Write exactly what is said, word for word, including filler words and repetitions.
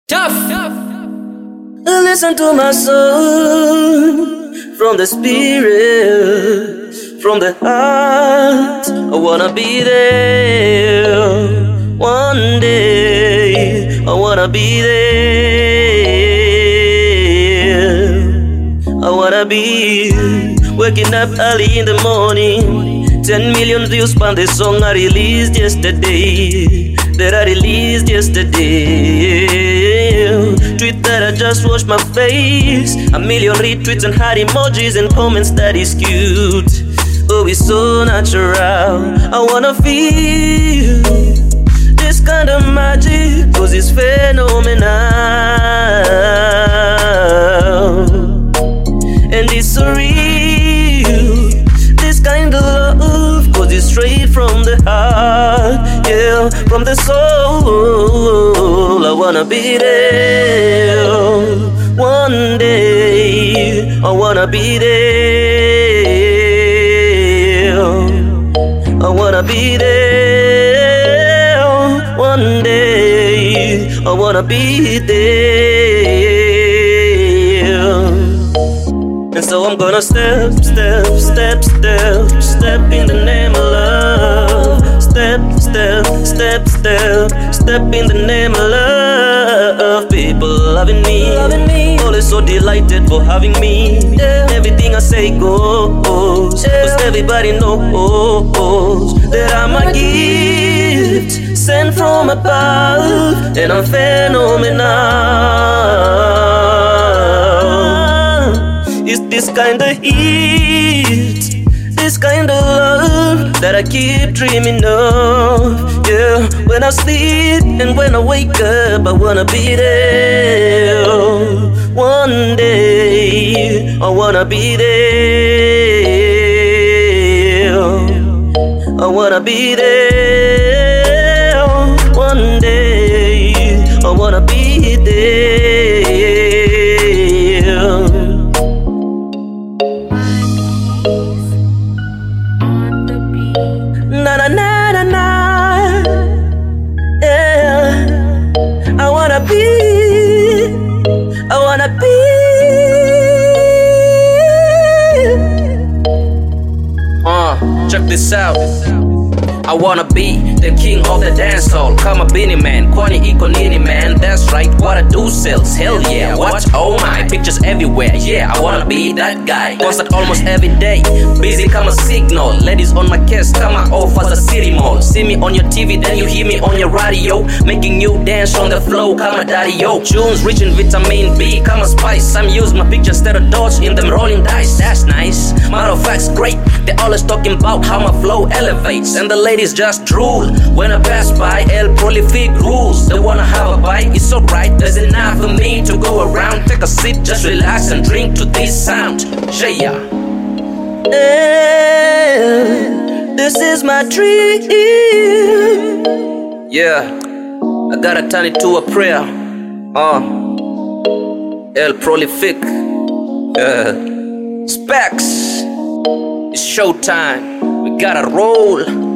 Tough. Listen to my song from the spirit, from the heart. I wanna be there one day. I wanna be there. I wanna be waking up early in the morning. Ten million views on the song I released yesterday. That I released yesterday. Tweet that I just washed my face. A million retweets and heart emojis and comments that is cute. Oh, it's so natural. I wanna feel this kind of magic, cause it's phenomenal. And it's so real, this kind of love, cause it's straight from the heart. Yeah, from the soul. I wanna be there one day. I wanna be there. I wanna be there one day. I wanna be there. And so I'm gonna step, step, step, step, step in the name of love. Step, step, step, step, step in the name of love. People loving me, loving me. Always so delighted for having me. Yeah. Everything I say goes, yeah. Cause everybody knows that I'm a gift sent from above, and I'm phenomenal. It's this kind of heat, this kind of love that I keep dreaming of. Yeah, when I sleep and when I wake up, I wanna be there one day. I wanna be there. I wanna be there one day. I wanna be there. Na na na na na, yeah. I wanna be, I wanna be. Uh, check this out. I wanna be the king of the dance hall. Kama Beenie Man, kwani iko nini man? That's right, what I do sells, hell yeah. Watch, oh my, pictures everywhere. Yeah, I wanna be that guy. Concert almost every day, busy kama signal. Ladies on my case, kama off as a city mall. See me on your T V, then you hear me on your radio, making you dance on the flow, kama daddy yo. Tunes rich in vitamin B, kama spice. I'm use my pictures instead of dots in them rolling dice. That's nice, matter of fact's great. They always talking about how my flow elevates, and the ladies just drool when I pass by. El Prolific rules, they wanna have a bite. It's alright, there's enough for me to go around. Take a seat, just relax and drink to this sound. Shaya. Yeah, this is my dream. Yeah, I gotta turn it to a prayer. Uh, El Prolific. Uh, Specs. It's showtime. We gotta roll.